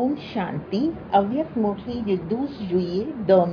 Om Shanti, Avyakt Murti du 12 juillet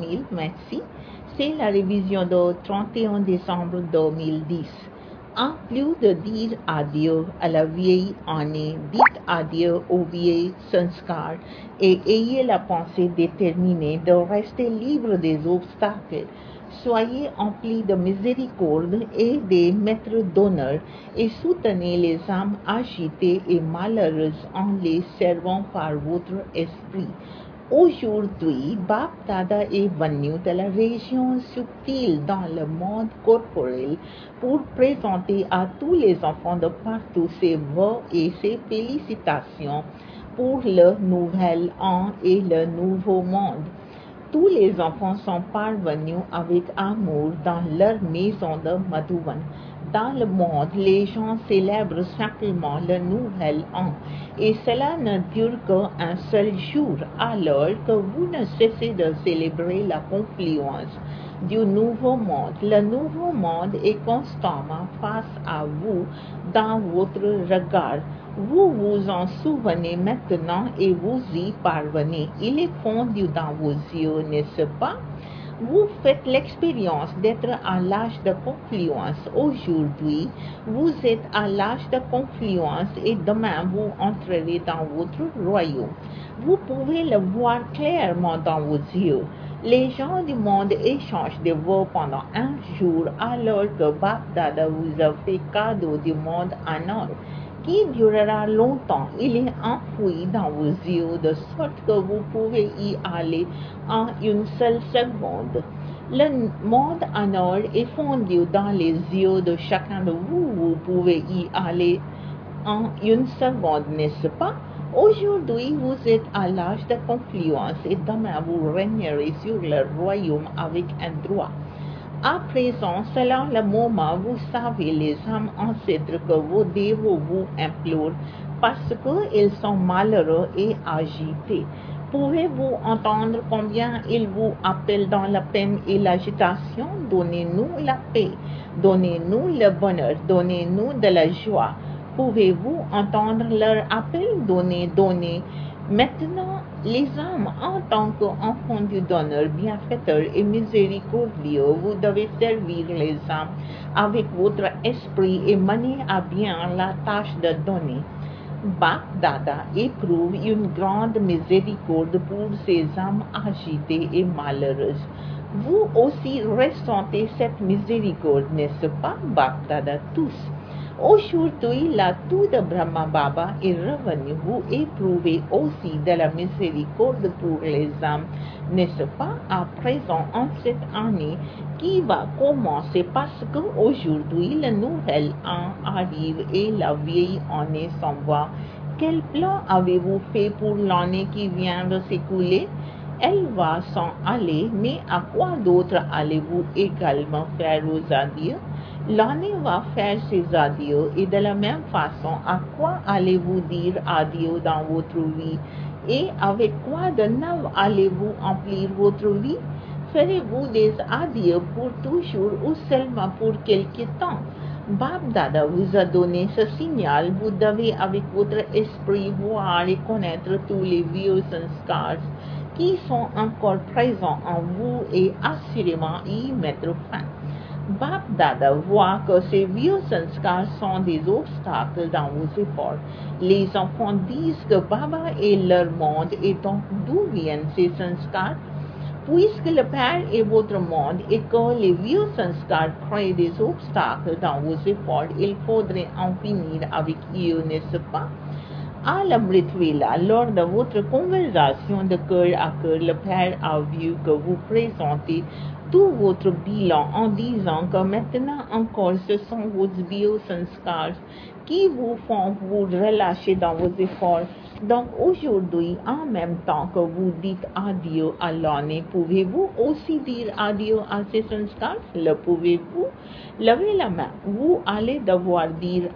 2026, c'est la révision du 31 décembre 2010. En plus de dire adieu à la vieille année, dites adieu aux vieilles sanskars et ayez la pensée déterminée de rester libre des obstacles. Soyez emplis de miséricorde et des maîtres d'honneur et soutenez les âmes agitées et malheureuses en les servant par votre esprit. Aujourd'hui, Bap Dada est venu de la région subtile dans le monde corporel pour présenter à tous les enfants de partout ses vœux et ses félicitations pour le nouvel an et le nouveau monde. Tous les enfants sont parvenus avec amour dans leur maison de Madhuvan. Dans le monde, les gens célèbrent simplement le nouvel an et cela ne dure qu'un seul jour, alors que vous ne cessez de célébrer la confluence du nouveau monde. Le nouveau monde est constamment face à vous dans votre regard. Vous vous en souvenez maintenant et vous y parvenez. Il est fondu dans vos yeux, n'est-ce pas? Vous faites l'expérience d'être à l'âge de confluence. Aujourd'hui, vous êtes à l'âge de confluence et demain vous entrerez dans votre royaume. Vous pouvez le voir clairement dans vos yeux. Les gens du monde échangent des vœux pendant un jour alors que Bap Dada vous a fait cadeau du monde en or qui durera longtemps. Il est enfoui dans vos yeux de sorte que vous pouvez y aller en une seule seconde. Le monde en or est fondu dans les yeux de chacun de vous. Vous pouvez y aller en une seconde, n'est-ce pas? Aujourd'hui, vous êtes à l'âge de confluence et demain vous régnerez sur le royaume avec un droit. À présent, selon le moment, vous savez les âmes ancêtres que vos dévots vous implorent parce qu'ils sont malheureux et agités. Pouvez-vous entendre combien ils vous appellent dans la peine et l'agitation? Donnez-nous la paix, donnez-nous le bonheur, donnez-nous de la joie. Pouvez-vous entendre leur appel? Donnez. Maintenant, les âmes, en tant qu'enfants du donneur, bienfaiteur et miséricordieux, vous devez servir les âmes avec votre esprit et mener à bien la tâche de donner. Bap Dada éprouve une grande miséricorde pour ces âmes agitées et malheureuses. Vous aussi ressentez cette miséricorde, n'est-ce pas, Bap Dada, tous? Aujourd'hui, la toux de Brahma Baba est revenue. Vous éprouvez aussi de la miséricorde pour les âmes, n'est-ce pas, à présent en cette année qui va commencer parce qu'aujourd'hui le nouvel an arrive et la vieille année s'en va. Quel plan avez-vous fait pour l'année qui vient de s'écouler? Elle va s'en aller, mais à quoi d'autre allez-vous également faire aux adieux? L'année va faire ses adieux et de la même façon, à quoi allez-vous dire adieu dans votre vie et avec quoi de neuf allez-vous emplir votre vie? Ferez-vous des adieux pour toujours ou seulement pour quelque temps? Bap Dada vous a donné ce signal. Vous devez avec votre esprit voir et connaître tous les vieux sanskars qui sont encore présents en vous et assurément y mettre fin. Bap Dada voit que ces vieux sanskars sont des obstacles dans vos efforts. Les enfants disent que Baba est leur monde et donc d'où viennent ces sanskars? Puisque le Père est votre monde et que les vieux sanskars créent des obstacles dans vos efforts, il faudrait en finir avec eux, n'est-ce pas? À l'Amritvela, lors de votre conversation de cœur à cœur, le Père a vu que vous présentez tout votre bilan en disant que maintenant encore ce sont vos biosanskars qui vous font vous relâcher dans vos efforts. Donc aujourd'hui, en même temps que vous dites adieu à l'année, pouvez-vous aussi dire adieu à ces sanskars? Le pouvez-vous? Levez la main. Vous allez devoir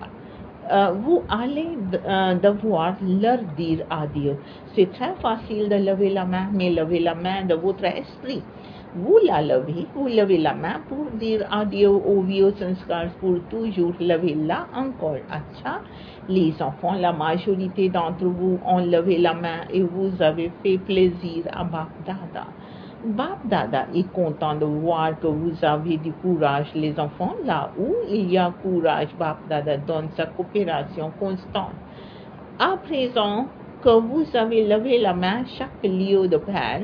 leur dire adieu. C'est très facile de lever la main, mais levez la main de votre esprit. Vous vous levez la main pour dire adieu au vieux sanskar pour toujours lever là encore. Acha, les enfants, la majorité d'entre vous ont levé la main et vous avez fait plaisir à Bap Dada. Bap Dada est content de voir que vous avez du courage, les enfants. Là où il y a courage, Bap Dada donne sa coopération constante. À présent que vous avez levé la main, chaque lieu de père,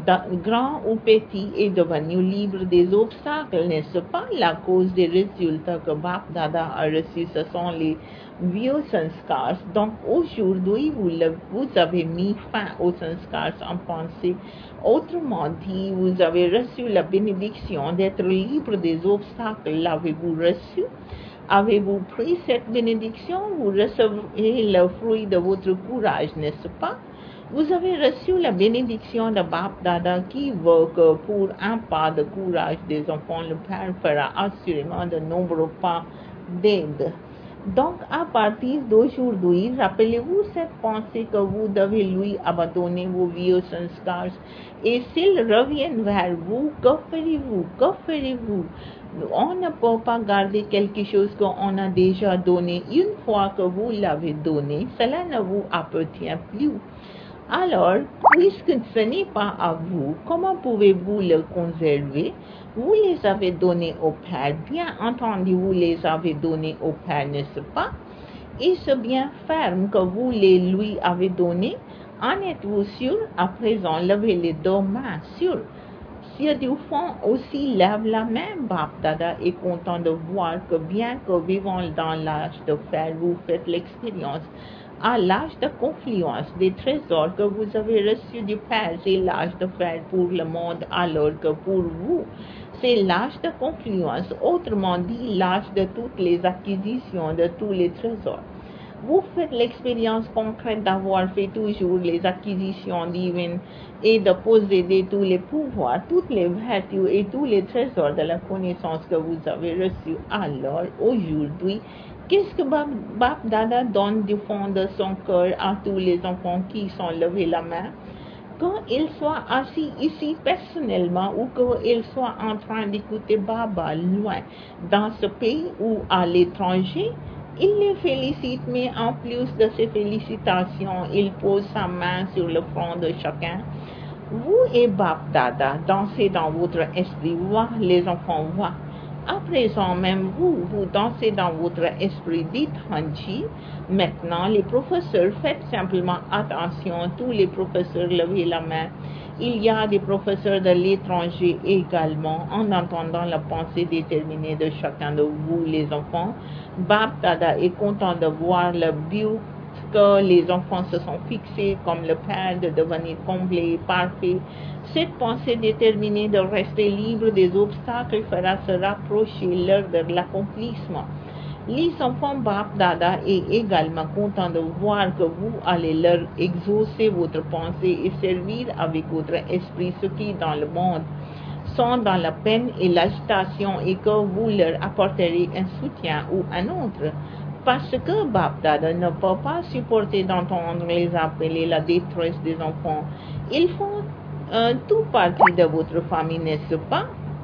grand ou petit, est devenu libre des obstacles, n'est-ce pas? La cause des résultats que Bap Dada a reçus, ce sont les vieux sanskars. Donc aujourd'hui, vous avez mis fin aux sanskars en pensée. Autrement dit, vous avez reçu la bénédiction d'être libre des obstacles. L'avez-vous reçu? Avez-vous pris cette bénédiction? Vous recevrez le fruit de votre courage, n'est-ce pas? Vous avez reçu la bénédiction de Bap Dada qui veut que pour un pas de courage des enfants, le Père fera assurément de nombreux pas d'aide. Donc, à partir d'aujourd'hui, rappelez-vous cette pensée que vous devez lui abandonner vos vieux sanskars. Et s'ils reviennent vers vous, que ferez-vous? Que ferez-vous? On ne peut pas garder quelque chose qu'on a déjà donné. Une fois que vous l'avez donné, cela ne vous appartient plus. Alors, puisque ce n'est pas à vous, comment pouvez-vous le conserver? Vous les avez donnés au Père. Bien entendu, vous les avez donnés au Père, n'est-ce pas? Et ce bien ferme que vous les lui avez donné, en êtes-vous sûr? À présent, levez les deux mains sûres. Si du fond aussi lève la main, Bap Dada est content de voir que bien que vivant dans l'âge de fer, vous faites l'expérience à l'âge de confluence des trésors que vous avez reçus du Père. C'est l'âge de fer pour le monde, alors que pour vous, c'est l'âge de confluence, autrement dit l'âge de toutes les acquisitions, de tous les trésors. Vous faites l'expérience concrète d'avoir fait toujours les acquisitions divines et de posséder tous les pouvoirs, toutes les vertus et tous les trésors de la connaissance que vous avez reçus. Alors, aujourd'hui, qu'est-ce que Bap Dada donne du fond de son cœur à tous les enfants qui sont levés la main? Quand ils soient assis ici personnellement ou qu'ils soient en train d'écouter Baba loin, dans ce pays ou à l'étranger, il les félicite, mais en plus de ces félicitations, il pose sa main sur le front de chacun. Vous et Bap Dada, dansez dans votre esprit, voix, les enfants, voix. À présent même, vous dansez dans votre esprit, dites Hanji. Maintenant, les professeurs, faites simplement attention, tous les professeurs, levez la main. Il y a des professeurs de l'étranger également, en entendant la pensée déterminée de chacun de vous, les enfants. Bap Dada est content de voir le but que les enfants se sont fixés comme le Père de devenir comblé, parfait. Cette pensée déterminée de rester libre des obstacles fera se rapprocher l'heure de l'accomplissement. Les enfants Bap Dada est également content de voir que vous allez leur exaucer votre pensée et servir avec votre esprit ceux qui dans le monde sont dans la peine et l'agitation et que vous leur apporterez un soutien ou un autre. Parce que Bap Dada ne peut pas supporter d'entendre les appels et la détresse des enfants. Ils font tout partie de votre famille, n'est-ce pas?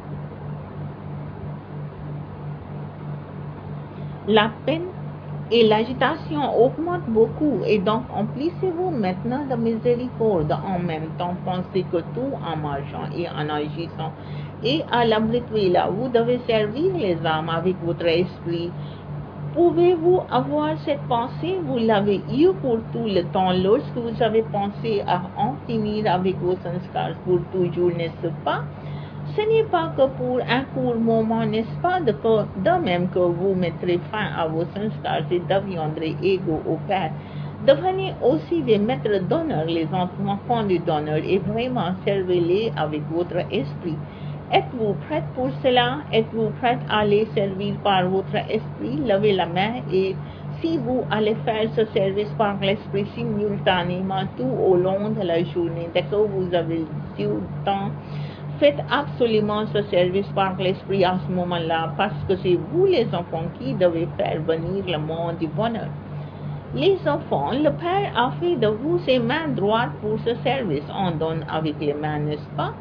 La peine et l'agitation augmentent beaucoup et donc emplissez-vous maintenant de miséricorde. En même temps, pensez que tout en marchant et en agissant et à l'abri là, vous devez servir les âmes avec votre esprit. Pouvez-vous avoir cette pensée? Vous l'avez eue pour tout le temps lorsque vous avez pensé à en finir avec vos sanskars pour toujours, n'est-ce pas? Ce n'est pas que pour un court moment, n'est-ce pas? De même que vous mettrez fin à vos sanskars et deviendrez égaux au Père. Devenez aussi des maîtres d'honneur, les enfants du donneur, et vraiment servez-les avec votre esprit. Êtes-vous prête pour cela? Êtes-vous prête à les servir par votre esprit? Levez la main et si vous allez faire ce service par l'esprit simultanément tout au long de la journée, dès que vous avez du temps, faites absolument ce service par l'esprit à ce moment-là, parce que c'est vous les enfants qui devez faire venir le monde du bonheur. Les enfants, le Père a fait de vous ses mains droites pour ce service. On donne avec les mains, n'est-ce pas?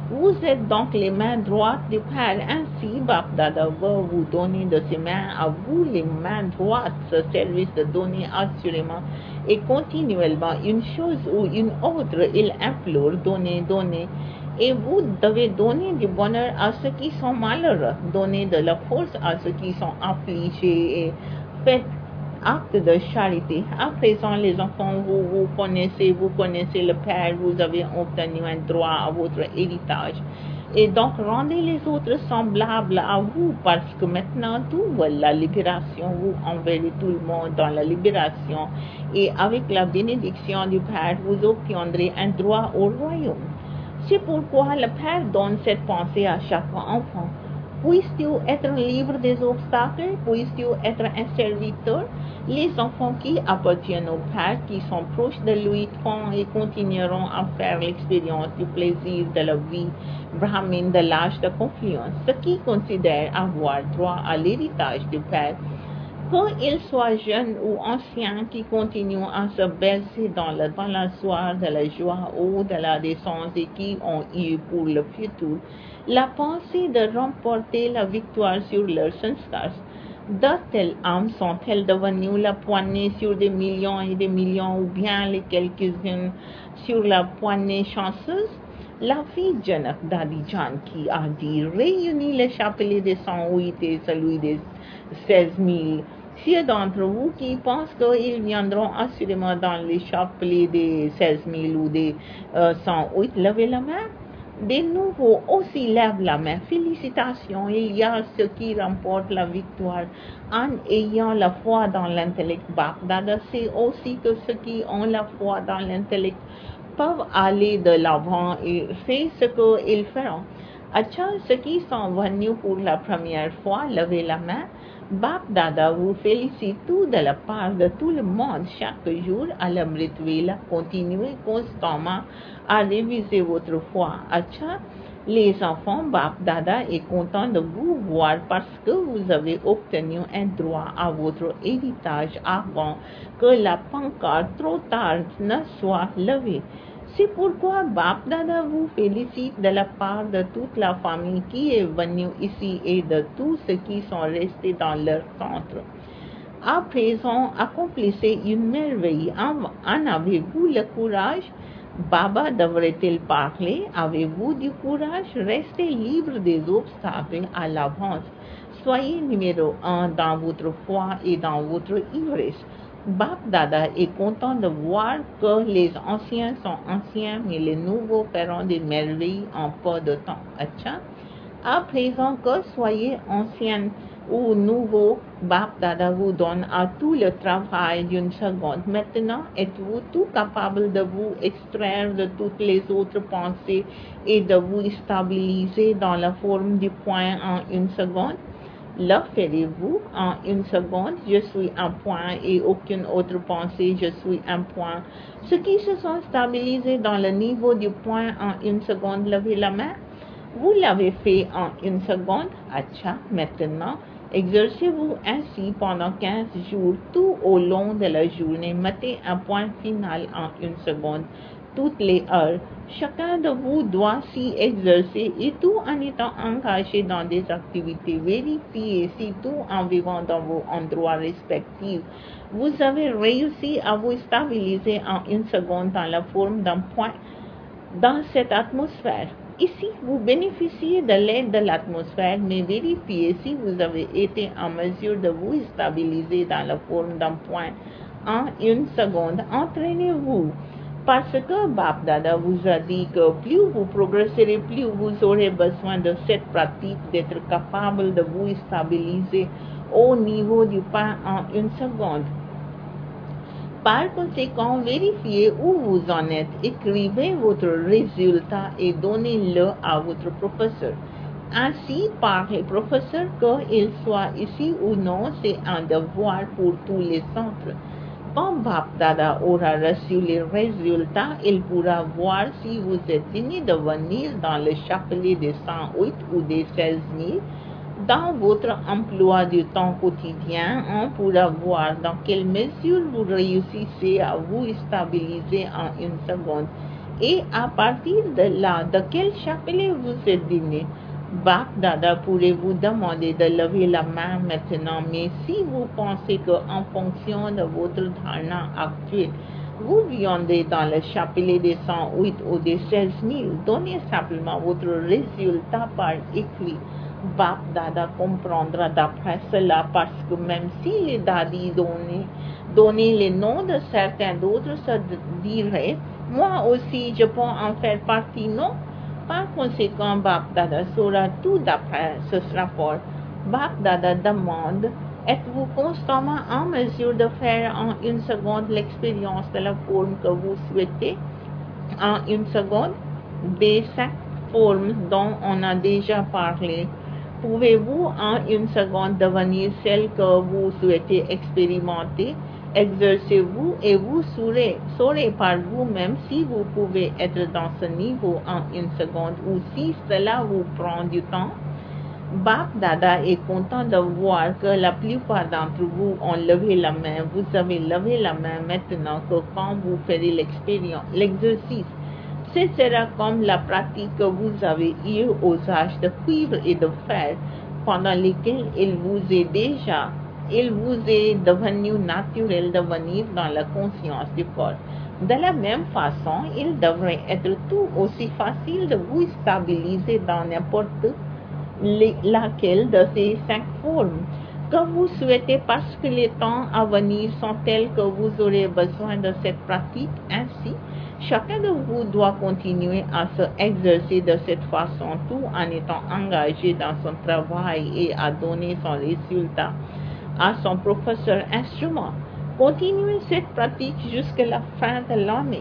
Vous êtes donc les mains droites du Père. Ainsi, Bapdada va vous donner de ses mains à vous les mains droites ce service de donner assurément et continuellement une chose ou une autre. Il implore, donnez, donnez. Et vous devez donner du bonheur à ceux qui sont malheureux, donner de la force à ceux qui sont affligés et faites acte de charité. À présent, les enfants, vous connaissez le Père, vous avez obtenu un droit à votre héritage. Et donc, rendez les autres semblables à vous, parce que maintenant, tout la libération, vous enverrez tout le monde dans la libération. Et avec la bénédiction du Père, vous obtiendrez un droit au royaume. C'est pourquoi le Père donne cette pensée à chaque enfant. Puisses-tu être libre des obstacles? Puisses-tu être un serviteur? Les enfants qui appartiennent au Père, qui sont proches de lui, font et continueront à faire l'expérience du plaisir de la vie brahmine de l'âge de confiance. Ceux qui considèrent avoir droit à l'héritage du Père, qu'ils soient jeunes ou anciens, qui continuent à se baisser dans le balançoire de la joie ou de la décence et qui ont eu pour le futur la pensée de remporter la victoire sur leurs sanskars. De telles âmes sont-elles devenues la poignée sur des millions et des millions, ou bien les quelques-unes sur la poignée chanceuse? La fille Janak Dadijan qui a dit réunit le chapelet des 108 et celui des 16 000. Ceux d'entre vous qui pensent qu'ils viendront assurément dans les chapelets des 16 000 ou des 108, levez la main. Des nouveaux aussi lèvent la main. Félicitations, il y a ceux qui remportent la victoire en ayant la foi dans l'intellect. Bapdada sait aussi que ceux qui ont la foi dans l'intellect peuvent aller de l'avant et c'est ce qu'ils feront. Acha, ceux qui sont venus pour la première fois, levez la main. Bapdada vous félicite tout de la part de tout le monde chaque jour à l'Amrit Vela. Continuez constamment à réviser votre foi. Acha, les enfants, Bapdada est content de vous voir parce que vous avez obtenu un droit à votre héritage avant que la pancarte trop tard ne soit levée. C'est pourquoi Bapdada vous félicite de la part de toute la famille qui est venue ici et de tous ceux qui sont restés dans leur centre. À présent, accomplissez une merveille. En avez-vous le courage? Baba devrait-il parler? Avez-vous du courage? Restez libre des obstacles à l'avance. Soyez numéro 1 dans votre foi et dans votre ivresse. Bapdada est content de voir que les anciens sont anciens, mais les nouveaux feront des merveilles en peu de temps. Acha? À présent que soyez anciens ou nouveaux, Bapdada vous donne à tout le travail d'une seconde. Maintenant, êtes-vous tout capable de vous extraire de toutes les autres pensées et de vous stabiliser dans la forme du point en une seconde? Le ferez-vous en une seconde? Je suis un point et aucune autre pensée, je suis un point. Ceux qui se sont stabilisés dans le niveau du point en une seconde, levez la main. Vous l'avez fait en une seconde. Acha, maintenant, exercez-vous ainsi pendant 15 jours, tout au long de la journée. Mettez un point final en une seconde, toutes les heures. Chacun de vous doit s'y exercer et tout en étant engagé dans des activités. Vérifiez si tout en vivant dans vos endroits respectifs, vous avez réussi à vous stabiliser en une seconde dans la forme d'un point dans cette atmosphère. Ici, vous bénéficiez de l'aide de l'atmosphère, mais vérifiez si vous avez été en mesure de vous stabiliser dans la forme d'un point en une seconde. Entraînez-vous. Parce que Bapdada vous a dit que plus vous progresserez, plus vous aurez besoin de cette pratique d'être capable de vous stabiliser au niveau du point en une seconde. Par conséquent, vérifiez où vous en êtes, écrivez votre résultat et donnez-le à votre professeur. Ainsi, par les professeurs, qu'ils soient ici ou non, c'est un devoir pour tous les centres. Quand Bapdada aura reçu les résultats, il pourra voir si vous êtes digne de venir dans le chapelet des 108 ou des 16 000. Dans votre emploi du temps quotidien, on pourra voir dans quelle mesure vous réussissez à vous stabiliser en une seconde. Et à partir de là, de quel chapelet vous êtes dîné? Bac Dada pourrait vous demander de lever la main maintenant, mais si vous pensez qu'en fonction de votre dharana actuelle, vous viendrez dans le chapelet des 108 ou des 16 000, donnez simplement votre résultat par écrit. Bap Dada comprendra d'après cela parce que même si les dadis donnaient les noms de certains d'autres, se dirait, moi aussi je peux en faire partie, non? Par conséquent, Bap Dada saura tout d'après ce rapport. Bap Dada demande, êtes-vous constamment en mesure de faire en une seconde l'expérience de la forme que vous souhaitez? En une seconde, des 5 formes dont on a déjà parlé. Pouvez-vous en une seconde devenir celle que vous souhaitez expérimenter? Exercez-vous et vous saurez par vous-même si vous pouvez être dans ce niveau en une seconde ou si cela vous prend du temps. Bap Dada est content de voir que la plupart d'entre vous ont levé la main. Vous avez levé la main maintenant que quand vous ferez l'exercice, ce sera comme la pratique que vous avez eue aux âges de cuivre et de fer, pendant lesquels il vous est devenu naturel de venir dans la conscience du corps. De la même façon, il devrait être tout aussi facile de vous stabiliser dans n'importe laquelle de ces 5 formes que vous souhaitez parce que les temps à venir sont tels que vous aurez besoin de cette pratique. Ainsi, chacun de vous doit continuer à se exercer de cette façon tout en étant engagé dans son travail et à donner son résultat à son professeur instrument. Continuez cette pratique jusqu'à la fin de l'année.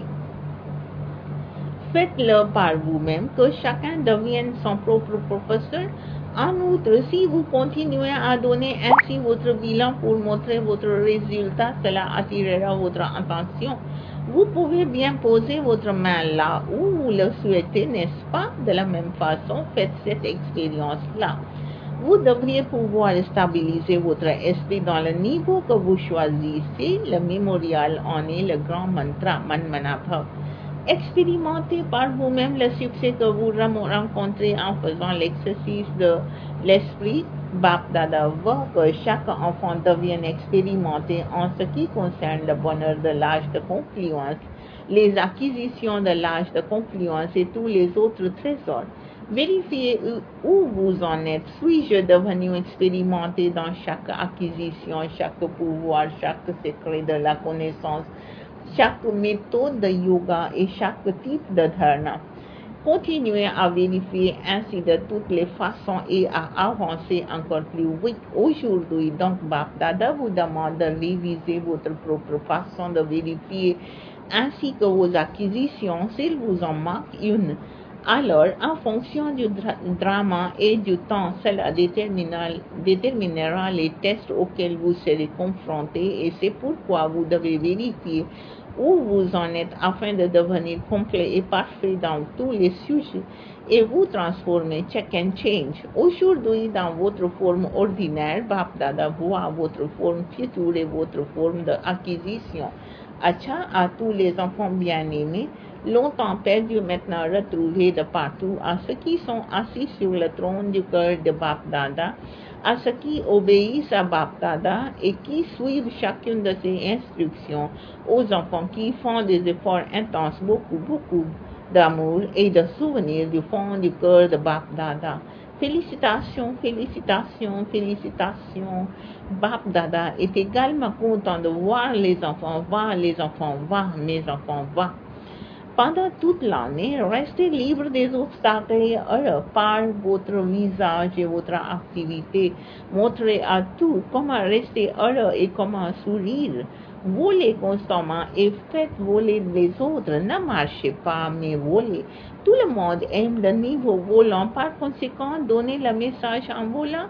Faites-le par vous-même, que chacun devienne son propre professeur. En outre, si vous continuez à donner ainsi votre bilan pour montrer votre résultat, cela attirera votre attention. Vous pouvez bien poser votre main là où vous le souhaitez, n'est-ce pas? De la même façon, faites cette expérience-là. Vous devriez pouvoir stabiliser votre esprit dans le niveau que vous choisissez. Le mémorial en est le grand mantra Manmanabhav. Expérimentez par vous-même le succès que vous rencontrez en faisant l'exercice de l'esprit. Bap Dada veut que chaque enfant devienne expérimenté en ce qui concerne le bonheur de l'âge de confluence, les acquisitions de l'âge de confluence et tous les autres trésors. Vérifiez où vous en êtes. Suis-je devenu expérimenté dans chaque acquisition, chaque pouvoir, chaque secret de la connaissance, chaque méthode de yoga et chaque type de dharana? Continuez à vérifier ainsi de toutes les façons et à avancer encore plus vite. Aujourd'hui, donc, Bap Dada vous demande de réviser votre propre façon de vérifier ainsi que vos acquisitions, s'il vous en manque une. Alors, en fonction du drama et du temps, cela déterminera les tests auxquels vous serez confrontés et c'est pourquoi vous devez vérifier où vous en êtes afin de devenir complet et parfait dans tous les sujets et vous transformer check and change. Aujourd'hui, dans votre forme ordinaire, Bap Dada voit votre forme future et votre forme d'acquisition. Acha à tous les enfants bien-aimés, longtemps perdus, maintenant retrouvés de partout, à ceux qui sont assis sur le trône du cœur de Bap Dada, à ceux qui obéissent à Bap Dada et qui suivent chacune de ses instructions, aux enfants qui font des efforts intenses, beaucoup d'amour et de souvenirs du fond du cœur de Bap Dada. Félicitations, félicitations, félicitations. Bap Dada est également content de voir les enfants. Va, les enfants, va, mes enfants, va. Pendant toute l'année, restez libre des obstacles et heureux par votre visage et votre activité. Montrez à tous comment rester heureux et comment sourire. Volez constamment et faites voler les autres. Ne marchez pas, mais volez. Tout le monde aime le niveau volant. Par conséquent, donnez le message en volant.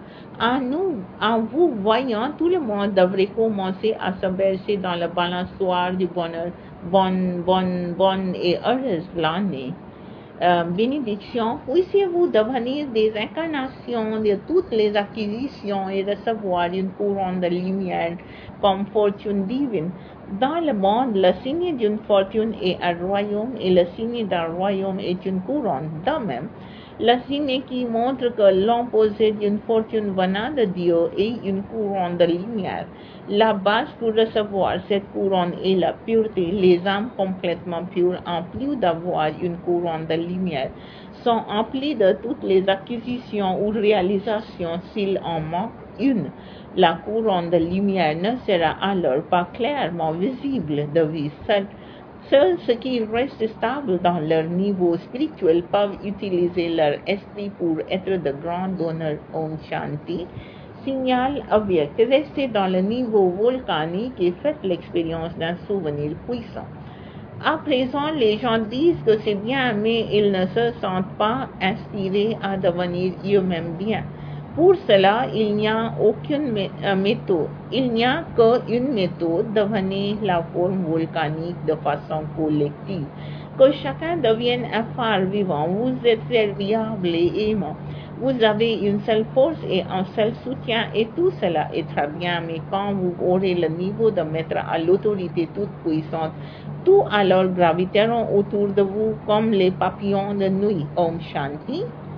En vous voyant, tout le monde devrait commencer à se verser dans le balançoire du bonheur. Bonne et heureuse l'année. bénédiction, puissiez-vous devenir des incarnations de toutes les acquisitions et recevoir une couronne de lumière comme fortune divine. Dans le monde, le signe d'une fortune est un royaume et le signe d'un royaume est une couronne. De même, le signe qui montre que l'on possède une fortune venant de Dieu est une couronne de lumière. La base pour recevoir cette couronne est la pureté. Les âmes complètement pures, en plus d'avoir une couronne de lumière, sont emplies de toutes les acquisitions ou réalisations s'il en manque une. La couronne de lumière ne sera alors pas clairement visible de vue seule. Seuls ceux qui restent stables dans leur niveau spirituel peuvent utiliser leur esprit pour être de grands donneurs. Om Shanti. Signal object. Restez dans le niveau volcanique et faites l'expérience d'un souvenir puissant. À présent, les gens disent que c'est bien, mais ils ne se sentent pas inspirés à devenir eux-mêmes bien. Pour cela, il n'y a aucune méthode. Il n'y a qu'une méthode, devenir la forme volcanique de façon collective. Que chacun devienne un phare vivant. Vous êtes serviable et aimant. Vous avez une seule force et un seul soutien et tout cela est très bien, mais quand vous aurez le niveau de maître à l'autorité toute puissante, tout alors graviteront autour de vous comme les papillons de nuit. Om Shanti.